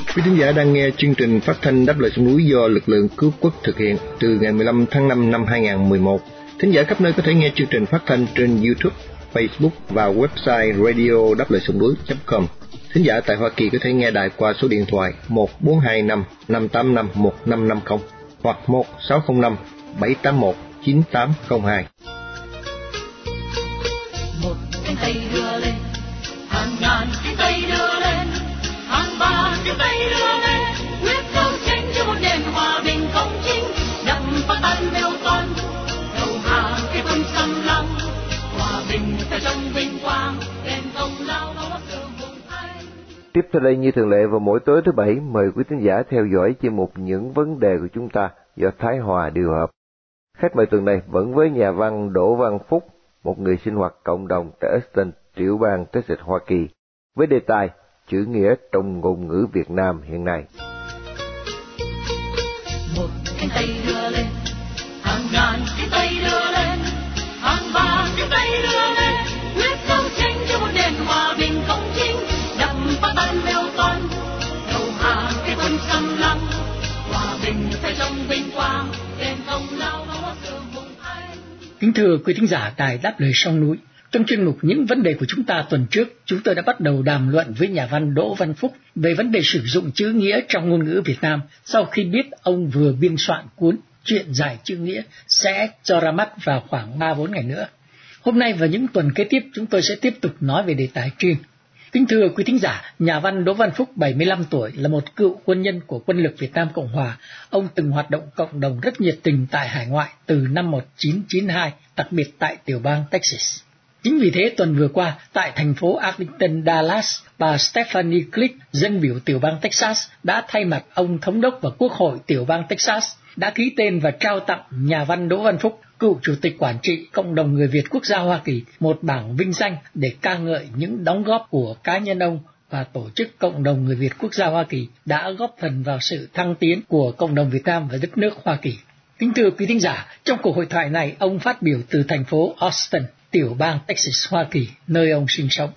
Quý thính giả đang nghe chương trình phát thanh Đáp Lời Sông Núi do lực lượng cứu quốc thực hiện từ ngày 15 tháng 5 năm 2011. Thính giả khắp nơi có thể nghe chương trình phát thanh trên YouTube, Facebook và website radio đáp lời sông núi.com. Thính giả tại Hoa Kỳ có thể nghe đài qua số điện thoại 1425 585 1550 hoặc 1605 781 9802. Một cánh tay đưa lên, hàng ngàn cánh tay đưa lên, hàng ba cánh tay đưa lên, quyết đấu tranh cho một nền hòa bình công chính, đập phá tan nêu toàn, đầu hàng cái quân xâm lăng, hòa bình sẽ trong vinh quang, đền công lao đó sự hùng anh. Tiếp theo đây như thường lệ vào mỗi tối thứ Bảy, mời quý thính giả theo dõi chuyên mục Những vấn đề của chúng ta do Thái Hòa điều hợp. Khách mời tuần này vẫn với nhà văn Đỗ Văn Phúc, một người sinh hoạt cộng đồng tại Austin, tiểu bang Texas, Hoa Kỳ, với đề tài chữ nghĩa trong ngôn ngữ Việt Nam hiện nay. Một cánh tay đưa lên, hàng ngàn cánh tay đưa lên, hàng ba cánh tay đưa lên, quyết đấu tranh cho một nền hòa bình công chính, đập phá tan nêu toàn, đầu hàng cái quân xâm lăng, hòa bình sẽ trong vinh quang, đền công lao đó sự hùng anh. Kính thưa quý thính giả đài Đáp Lời Sông Núi, trong chuyên mục Những vấn đề của chúng ta tuần trước, chúng tôi đã bắt đầu đàm luận với nhà văn Đỗ Văn Phúc về vấn đề sử dụng chữ nghĩa trong ngôn ngữ Việt Nam sau khi biết ông vừa biên soạn cuốn Chuyện giải chữ nghĩa sẽ cho ra mắt vào khoảng 3-4 ngày nữa. Hôm nay và những tuần kế tiếp chúng tôi sẽ tiếp tục nói về đề tài trên. Kính thưa quý thính giả, nhà văn Đỗ Văn Phúc 75 tuổi là một cựu quân nhân của Quân lực Việt Nam Cộng Hòa. Ông từng hoạt động cộng đồng rất nhiệt tình tại hải ngoại từ năm 1992, đặc biệt tại tiểu bang Texas. Chính vì thế tuần vừa qua, tại thành phố Arlington, Dallas, bà Stephanie Glick, dân biểu tiểu bang Texas, đã thay mặt ông thống đốc và Quốc hội tiểu bang Texas đã ký tên và trao tặng nhà văn Đỗ Văn Phúc, cựu chủ tịch quản trị Cộng đồng Người Việt Quốc gia Hoa Kỳ, một bảng vinh danh để ca ngợi những đóng góp của cá nhân ông và tổ chức Cộng đồng Người Việt Quốc gia Hoa Kỳ đã góp phần vào sự thăng tiến của cộng đồng Việt Nam và đất nước Hoa Kỳ. Kính thưa quý thính giả, trong cuộc hội thoại này, ông phát biểu từ thành phố Austin, tiểu bang Texas, Hoa Kỳ, nơi ông sinh sống.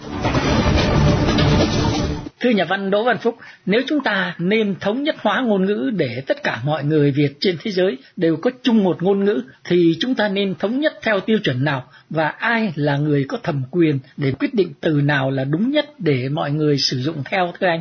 Thưa nhà văn Đỗ Văn Phúc, nếu chúng ta nên thống nhất hóa ngôn ngữ để tất cả mọi người Việt trên thế giới đều có chung một ngôn ngữ, thì chúng ta nên thống nhất theo tiêu chuẩn nào và ai là người có thẩm quyền để quyết định từ nào là đúng nhất để mọi người sử dụng theo, thưa anh?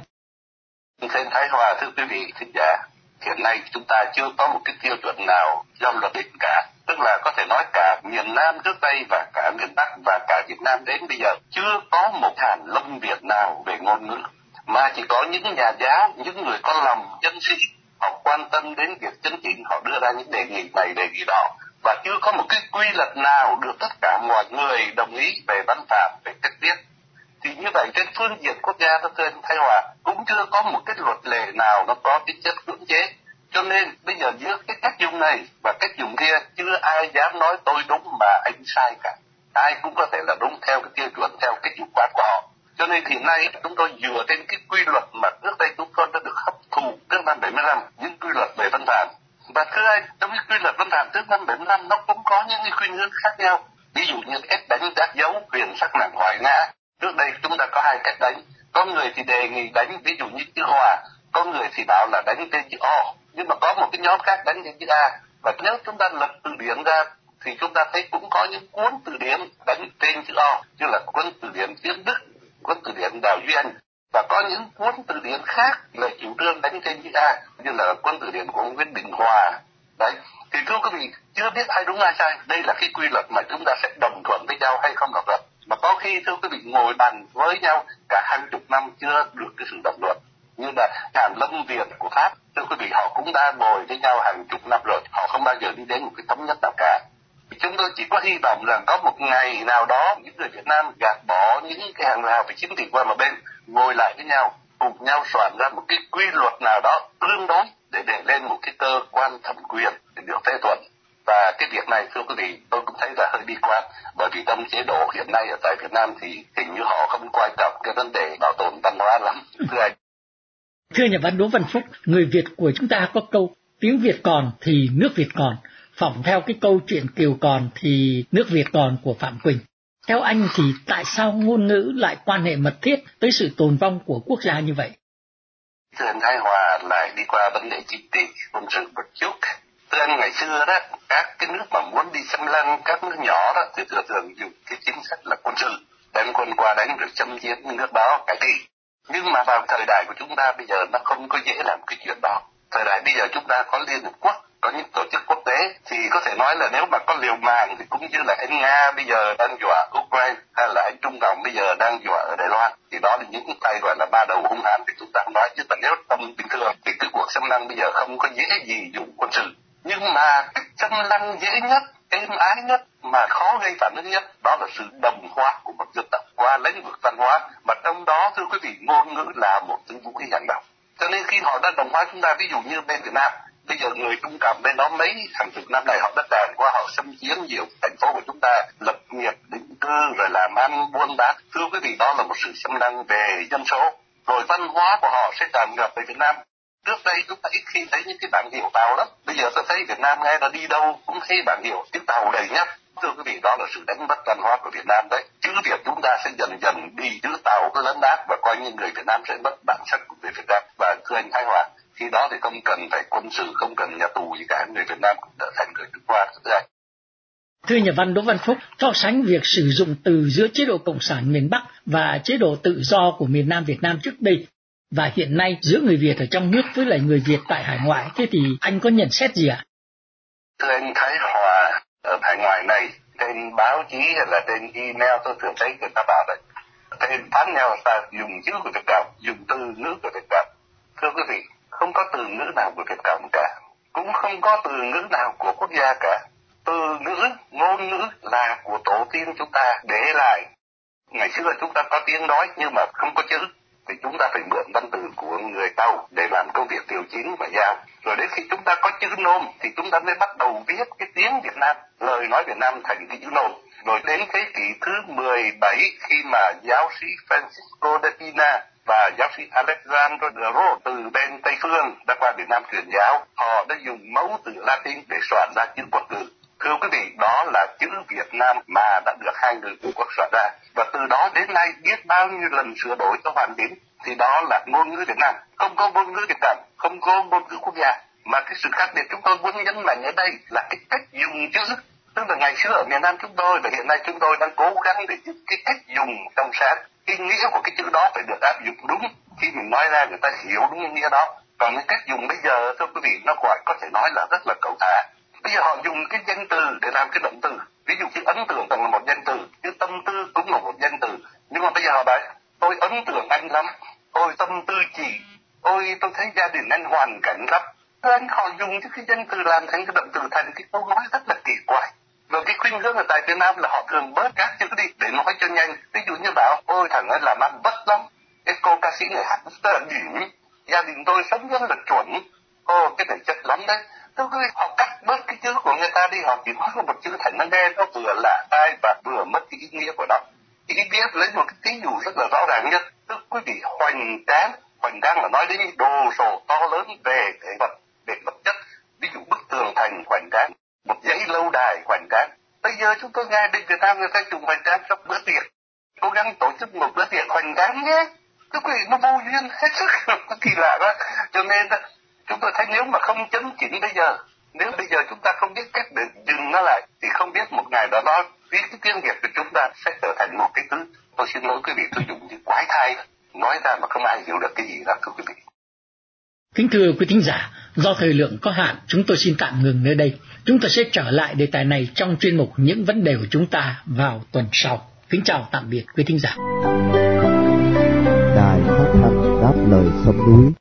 Thưa Thái Hòa, thưa quý vị thính giả, hiện nay chúng ta chưa có một cái tiêu chuẩn nào do luật định cả. Tức là có thể nói cả miền Nam trước đây và cả miền Bắc và cả Việt Nam đến bây giờ chưa có một hàn lâm Việt nào về ngôn ngữ, mà chỉ có những nhà giáo, những người có lòng dân sĩ, họ quan tâm đến việc chấn chỉnh, họ đưa ra những đề nghị này đề nghị đó, và chưa có một cái quy luật nào được tất cả mọi người đồng ý về văn phạm, về cách viết. Thì như vậy trên phương diện quốc gia, thưa anh Thái Hòa, cũng chưa có một cái luật lệ nào nó có tính chất cưỡng chế. Cho nên bây giờ giữa cái cách dùng này và cách dùng kia, chưa ai dám nói tôi đúng mà anh sai cả. Ai cũng có thể là đúng theo cái tiêu chuẩn, theo cái chủ quan của họ. Cho nên hiện nay chúng tôi dựa trên cái quy luật mà trước đây chúng tôi đã được hấp thụ trước năm 75, những quy luật về văn phạm. Và thưa anh, trong cái quy luật văn phạm trước năm 75 nó cũng có những cái khuynh hướng khác nhau. Ví dụ như cách đánh các dấu huyền sắc nặng hoại ngã. Trước đây chúng ta có hai cách đánh. Có người thì đề nghị đánh ví dụ như chữ hòa, có người thì bảo là đánh trên chữ O. Nhưng mà có một cái nhóm khác đánh trên chữ A. Và nếu chúng ta lật từ điển ra thì chúng ta thấy cũng có những cuốn từ điển đánh trên chữ O, như là cuốn từ điển tiếng Đức, cuốn từ điển Đào Duy Anh. Và có những cuốn từ điển khác là chủ trương đánh trên chữ A, như là cuốn từ điển của Nguyễn Đình Hòa. Đấy, thì thưa quý vị, chưa biết ai đúng ai sai. Đây là cái quy luật mà chúng ta sẽ đồng thuận với nhau hay không đồng thuận. Mà có khi thưa quý vị ngồi bàn với nhau cả hàng chục năm chưa được cái sự đồng thuận. Như là Hàn Lâm Việt của Pháp, thưa quý vị, họ cũng đã ngồi với nhau hàng chục năm rồi, họ không bao giờ đi đến một cái thống nhất nào cả. Chúng tôi chỉ có hy vọng rằng có một ngày nào đó những người Việt Nam gạt bỏ những cái hàng rào về chính trị qua một bên, ngồi lại với nhau, cùng nhau soạn ra một cái quy luật nào đó tương đối để lên một cái cơ quan thẩm quyền để được phê chuẩn. Và cái việc này thưa quý vị, tôi cũng thấy là hơi bi quan, bởi vì trong chế độ hiện nay ở tại Việt Nam thì hình như họ không quan trọng cái vấn đề bảo tồn văn hóa lắm, thưa anh. Thưa nhà văn Đỗ Văn Phúc, người Việt của chúng ta có câu tiếng Việt còn thì nước Việt còn, phỏng theo cái câu chuyện Kiều còn thì nước Việt còn của Phạm Quỳnh. Theo anh thì tại sao ngôn ngữ lại quan hệ mật thiết tới sự tồn vong của quốc gia như vậy? Thưa anh Thái Hòa, lại đi qua vấn đề chính trị quân sự một chút. Thưa anh, ngày xưa đó, các cái nước mà muốn đi xâm lăng các nước nhỏ đó thì thường dùng cái chính sách là quân sự, đem quân qua đánh rồi châm giết nước đó cái gì. Nhưng mà vào thời đại của chúng ta bây giờ nó không có dễ làm cái chuyện đó. Thời đại bây giờ chúng ta có Liên Hợp Quốc, có những tổ chức quốc tế, thì có thể nói là nếu mà có liều mạng thì cũng như là anh Nga bây giờ đang dọa Ukraine, hay là anh Trung Cộng bây giờ đang dọa ở Đài Loan, thì đó là những tay gọi là ba đầu hung hãn thì chúng ta không nói. Chứ mà nếu tâm bình thường thì cái cuộc xâm lăng bây giờ không có dễ gì dùng quân sự. Nhưng mà cách xâm lăng dễ nhất, êm ái nhất mà khó gây phản ứng nhất, đó là sự đồng hóa của một dân tộc qua lĩnh vực văn hóa, mà trong đó thưa quý vị, ngôn ngữ là một thứ vũ khí hành động. Cho nên khi họ đã đồng hóa chúng ta, ví dụ như bên Việt Nam, bây giờ người Trung Cộng bên đó mấy hàng chục năm này họ đã tràn qua, họ xâm chiếm nhiều thành phố của chúng ta, lập nghiệp, định cư rồi làm ăn buôn bán. Thưa quý vị, đó là một sự xâm lăng về dân số. Rồi văn hóa của họ sẽ tràn ngập về Việt Nam. Trước đây chúng ta ít khi thấy những cái bảng hiệu tàu lắm. Bây giờ tôi thấy Việt Nam ngay là đi đâu cũng thấy bảng hiệu tiếng tàu đầy nhắc. Thưa quý vị, đó là sự đánh mất văn hóa của Việt Nam đấy. Chứ việc chúng ta sẽ dần dần đi chữ tàu cứ lấn át và coi như người Việt Nam sẽ mất bản sắc của người Việt Nam. Và thưa anh Thái Hòa, khi đó thì không cần phải quân sự, không cần nhà tù gì cả, người Việt Nam cũng trở thành người Trung Hoa. Thưa nhà văn Đỗ Văn Phúc, so sánh việc sử dụng từ giữa chế độ Cộng sản miền Bắc và chế độ tự do của miền Nam Việt Nam trước đây và hiện nay giữa người Việt ở trong nước với lại người Việt tại hải ngoại, thế thì anh có nhận xét gì ạ? Thưa anh Thái Hòa, ở hải ngoại này, trên báo chí hay là trên email tôi thường thấy người ta bảo đấy, tên phán nhau ta dùng chữ của Việt Cộng, dùng từ ngữ của Việt Cộng. Thưa quý vị, không có từ ngữ nào của Việt Cộng cả, cũng không có từ ngữ nào của quốc gia cả. Từ ngữ, ngôn ngữ là của tổ tiên chúng ta để lại. Ngày xưa chúng ta có tiếng nói nhưng mà không có chữ, thì chúng ta phải mượn văn từ của người Tàu để làm công việc điều chính và giao. Rồi đến khi chúng ta có chữ nôm thì chúng ta mới bắt đầu viết cái tiếng Việt Nam, lời nói Việt Nam thành cái chữ nôm. Rồi đến thế kỷ thứ 17 khi mà giáo sĩ Francisco de Pina và giáo sĩ Alexandre de Rhodes từ bên Tây Phương đã qua Việt Nam truyền giáo, họ đã dùng mẫu từ Latin để soạn ra chữ quốc ngữ. Thưa quý vị, đó là chữ Việt Nam mà đã được hai người Trung Quốc soạn ra. Và từ đó đến nay biết bao nhiêu lần sửa đổi cho hoàn chỉnh, thì đó là ngôn ngữ Việt Nam. Không có ngôn ngữ Việt Nam, không có ngôn ngữ quốc gia. Mà cái sự khác biệt chúng tôi muốn nhấn mạnh ở đây là cái cách dùng chữ. Tức là ngày xưa ở miền Nam chúng tôi và hiện nay chúng tôi đang cố gắng để cái cách dùng trong sáng. Cái nghĩa của cái chữ đó phải được áp dụng đúng. Khi mình nói ra người ta hiểu đúng cái nghĩa đó. Còn cái cách dùng bây giờ, thưa quý vị, nó gọi có thể nói là rất là cầu thả. Bây giờ họ dùng cái danh từ để làm cái động từ. Ví dụ chữ ấn tượng là một danh từ, chữ tâm tư cũng là một danh từ. Nhưng mà bây giờ họ bảo, tôi ấn tượng anh lắm, ôi tâm tư chị, ôi tôi thấy gia đình anh hoàn cảnh lắm. Anh họ dùng cái danh từ làm thành cái động từ, thành cái câu nói rất là kỳ quái. Và cái khuynh hướng ở tại Việt Nam là họ thường bớt các chữ đi để nói cho nhanh. Ví dụ như bảo, ôi thằng ấy làm ăn vất lắm, cái cô ca sĩ này hát rất là đỉnh, gia đình tôi sống rất là chuẩn, ô cái này chất lắm đấy. Thưa quý vị, họ cắt bớt cái chữ của người ta đi, họ chỉ nói một chữ thành nó nghe nó vừa lạ tai và vừa mất cái ý nghĩa của nó. Ý nghĩa lấy một cái ví dụ rất là rõ ràng nhất. Thưa quý vị, hoành tráng là nói đến đồ sộ to lớn về thể vật, về vật chất. Ví dụ bức tường thành hoành tráng, một dãy lâu đài hoành tráng. Bây giờ chúng tôi nghe bên Việt Nam người ta dùng hoành tráng trong bữa tiệc, cố gắng tổ chức một bữa tiệc hoành tráng nhé. Thưa quý vị, nó vô duyên hết sức, nó kỳ lạ đó. Cho nên chúng tôi thấy nếu mà không chấn chỉnh bây giờ, nếu bây giờ chúng ta không biết cách để dừng nó lại, thì không biết một ngày đó nó viết cái tiếng Việt của chúng ta sẽ trở thành một cái thứ, tôi xin lỗi quý vị, tôi dùng như quái thai, nói ra mà không ai hiểu được cái gì đó, thưa quý vị. Kính thưa quý thính giả, do thời lượng có hạn, chúng tôi xin tạm ngừng nơi đây. Chúng tôi sẽ trở lại đề tài này trong chuyên mục Những vấn đề của chúng ta vào tuần sau. Kính chào tạm biệt quý thính giả. Đài Phát thanh Đáp Lời Sông Núi.